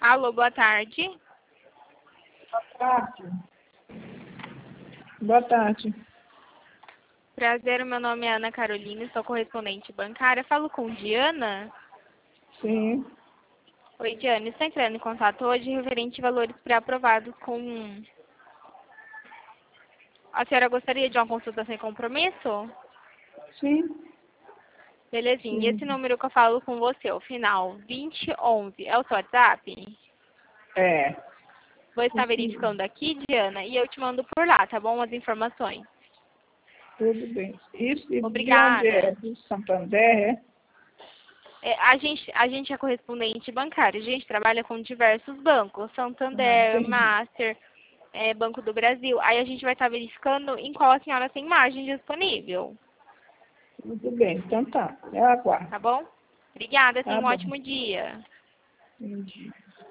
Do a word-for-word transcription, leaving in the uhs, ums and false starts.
Alô, boa tarde. Boa tarde. Boa tarde. Prazer, meu nome é Ana Carolina, sou correspondente bancária. Falo com Diana? Sim. Oi, Diana. Estou entrando em contato hoje referente a valores pré-aprovados com... A senhora gostaria de uma consulta sem compromisso? Sim. Belezinha. E esse Sim. número que eu falo com você, o final vinte e onze, é o seu WhatsApp? É. Vou estar Sim. verificando aqui, Diana, e eu te mando por lá, tá bom? As informações. Tudo bem. Isso de onde é? Obrigada. Do Santander, é? É, a gente, a gente é correspondente bancário, a gente trabalha com diversos bancos, Ah, Santander, entendi. Master, é, Banco do Brasil. Aí a gente vai estar verificando em qual a senhora tem margem disponível, Tudo bem. Então tá. Eu aguardo. tá bom? Obrigada, tenha Tá um bom. ótimo dia. Entendi.